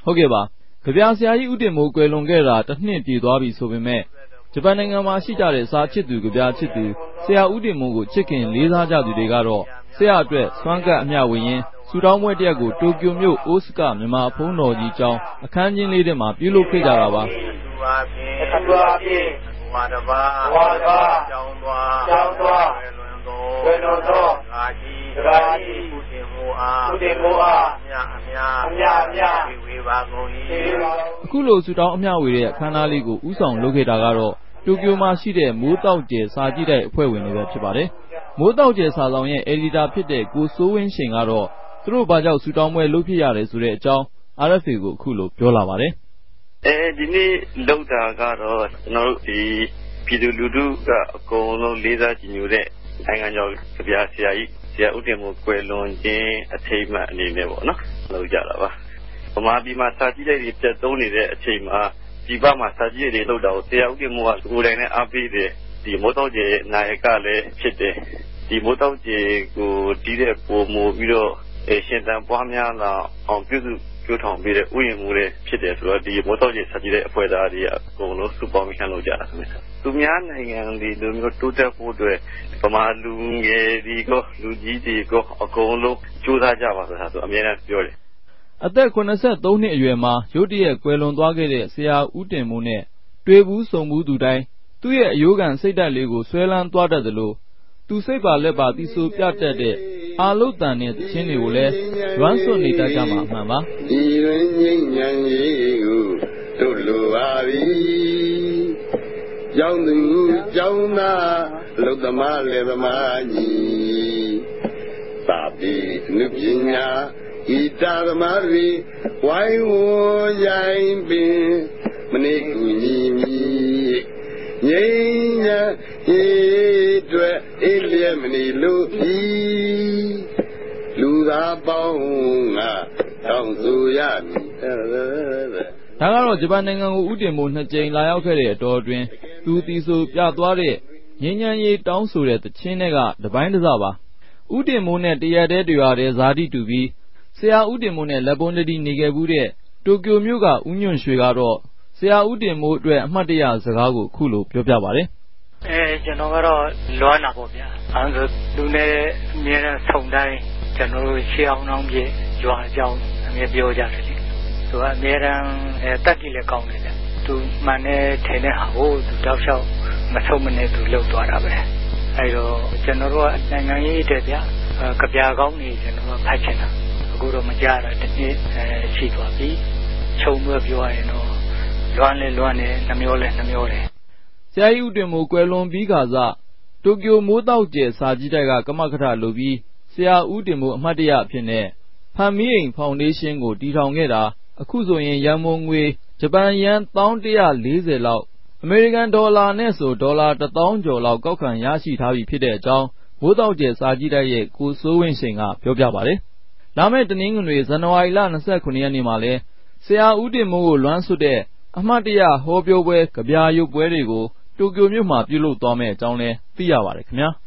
ဟုတ်ကဲ့ပါကြပြဆရာကြီးဦးတင်မိုးကွယ်လွန်ခဲ့တာတစ်နှစ်ပြည့်သွားပြီဆိုပေမဲ့ဂျပန်နိုင်ငံမှာရှိကြတဲ့စာချစ်သူကြပြချစ်သူဆရာဦးတင်မိုးကိုချစ်ခင်လေးစားကြသူတွေကတော့ဆရာအတွက်စွမ်းကပ်အမျှဝေရင်းဆူတောင်းပွဲတစ်ရပ်ကိုတိုကျိုမြို့အိုစကမြန်မာဘုန်းတော်ကြီးကျောင်းအခန်းချင်းလေးထဲမှာပြုလုပ်ခဲ့ကြတာပါဝါဒပါကျောင်းသွားဝေလွန်သောဓာကြီးကုတင်မိုးအားအမြဝေပါကုန်၏အခုလိုဆူတောင်းအမျှဝေတဲ့အခမ်းအနားလေးကိုဥဆောင်လုပ်ခဲ့တာကတော့တိုကျိုမှာရှိတဲ့မိုးတောက်ကျယ်စာကြည့်တိုက်အဖွဲ့ဝင်တွေပဲဖြစ်ပါတယ်မိုးတောက်ကျယ်စာဆောင်ရဲ့အယ်ဒီတာဖြစ်တဲ့ကိုစိုးဝင်းရှိန်ကတော့သူတို့ဘာကြောင့်ဆူတောင်းပွဲလုပ်ဖြစ်ရတယ်ဆိုတဲ့အကြောင်း RFA ကိုအခုလိုပြောလာပါတယ်ဒီနေ့လုပ်တာကတော့ကျွန်တော်တို့ဒီပြည်သူလူထုကအကုန်လုံးလေးစားကြည်ညိုတဲ့နိုင်ငံကျော်ကြပြဆရာကြီးဆရာဦးတင်မိုးကွယ်လွန်ခြင်းအထိမ်းအမှတ်အနေနဲ့ပေါ့နော်လုပ်ကြတာပါဗမာပြည်မှာစာကြည့်တိုက်တွေပြတ်သုံးနေတဲ့အချိန်မှာဒီဘက်မှာစာကြည့်တွေလုပ်တာကိုဆရာဦးတင်မိုးကကိုယ်တိုင်နဲ့အားပေးတယ်ဒီမိုးတောက်ကျယ်နာယကလည်းဖြစ်တယ်ဒီမိုးတောက်ကျယ်ကိုတီးတဲ့ပုံမူပြီးတော့ရှင်သန်ပွားများလာအောင်ပြုစုကျိုးထောင်ပေးတဲ့ဥယျာဉ်မှုတွေဖြစ်တယ်ဆိုတော့ဒီမိုးတောက်ကျယ်စာကြည့်တဲ့အဖွဲ့သားတွေအကုန်လုံးစုပေါင်းပြီးခံလုပ်ကြတာခင်ဗျသူများနိုင်ငံတွေလိုမျိုးတိုးတက်ဖို့အတွက်ဗမာလူငယ်တွေကလူကြီးတွေကအကုန်လုံးကြိုးစားကြပါဆိုတာဆိုအများနဲ့ပြောတယ်အသက်83နှစ်အရွယ်မှာရုတ်တရက်ကွယ်လွန်သွားခဲ့တဲ့ဆရာဦးတင်မိုးနဲ့တွေ့ဘူးဆုံဘူးသူတိုင်းသူ့ရဲ့အယိုးခံစိတ်ဓာတ်လေးကိုဆွဲလန်းသွားတတ်သလိုသူစိတ်ပါလက်ပါသီဆိုပြတတ်တဲ့အာလုတ်တန်တဲ့သချင်းတွေကိုလည်းလွမ်းဆွနေတတ်ကြမှာအမှန်ပါဒီတွင်ငြိမ်းချမ်းရေးကိုတို့လိုပါပြီကျောင်းသူကျောင်းသားလူသမားလေသမားကြီးသာပိနုပညာဤတာသမားတွေဝိုင်းဝန်းရိုင်းပင်မနေကူညီမီငြိမ်းချမ်းရေးအတွက်အေးလျက်မနေလို့ဤလူသားပေါင်းကတောင်းဆိုရမည်ဒါကတော့ဂျပန်နိုင်ငံကိုဦးတင်မိုး2ကြိမ်လာရောက်ခဲ့တဲ့အတော်အတွင်းသူသီဆိုပြသွားတဲ့ငြိမ်းချမ်းရေးတောင်းဆိုတဲ့သချင်းတွေကတပိုင်းတစပါဦးတင်မိုးနဲ့တရက်တည်းတွေ့ရတဲ့ဇာတိတူပြီးဆရာဦးတင်မိုးနဲ့လက်ပွန်းတတိနေခဲ့ဘူးတဲ့တိုကျိုမြို့ကဦးညွန့်ရွှေကတော့ဆရာဦးတင်မိုးအတွက်အမှတ်တရစကားကိုခုလိုပြောပြပါတယ်ကျွန်တော်ကတော့လွမ်းတာပေါ့ဗျာအဲဒါသူနဲ့အမြဲတမ်းဆုံတိုင်းကျွန်တော်တို့ရှေးအောင်အောင်ပြည့်ရွာအကြောင်းအမြဲပြောကြတယ်လေသူကအမြဲတမ်းတတ်ကြည့်လဲကောင်းတယ်ဗျသူမှန်တဲ့ထင်တဲ့ဟာကိုသူတောက်လျှောက်မဆုံးမနဲ့သူလှုပ်သွားတာပဲအဲတော့ကျွန်တော်တို့ကနိုင်ငံရေးတဲ့ဗျကပြာကောင်းနေကျွန်တော်ကဖတ်ချင်တာအခုတော့မကြတာတစ်နှစ်ရှိသွားပြီခြုံပြောရရင်တော့လွမ်းလဲလွမ်းတယ်နှမျောလဲနှမျောတယ်ဆရာကြီးဦးတင်မိုးကွယ်လွန်ပြီးခါစတိုကျိုမိုးတောက်ကျယ်စာကြည့်တိုက်ကကမကထလုပ်ပြီးဆရာဦးတင်မိုးအမှတ်တရအဖြစ်နဲ့ဖန်မီးအိမ်ဖောင်ဒေးရှင်းကိုတည်ထောင်ခဲ့တာအခုဆိုရင်ရန်ပုံငွေဂျပန်ယန်း1140လောက်အမေရိကန်ဒေါ်လာနဲ့ဆိုဒေါ်လာ1000ကျော်လောက်ကောက်ခံရရှိထားပြီဖြစ်တဲ့အကြောင်းမိုးတောက်ကျယ်စာကြည့်တိုက်ရဲ့ကိုစိုးဝင်းရှိန်ကပြောပြပါတယ်လာမယ့်တနင်္ဂနွေဇန်နဝါရီလ29ရက်နေ့မှာလဲဆရာဦးတင်မိုးကိုလွမ်းဆွတ်တဲ့အမှတ်တရဟောပြောပွဲကြပြရုပ်ပွဲတွေကိုတိုကျိုမြို့မှာပြုလုပ်သွားမယ့်အကြောင်းလဲသိရပါတယ်ခင်ဗျာ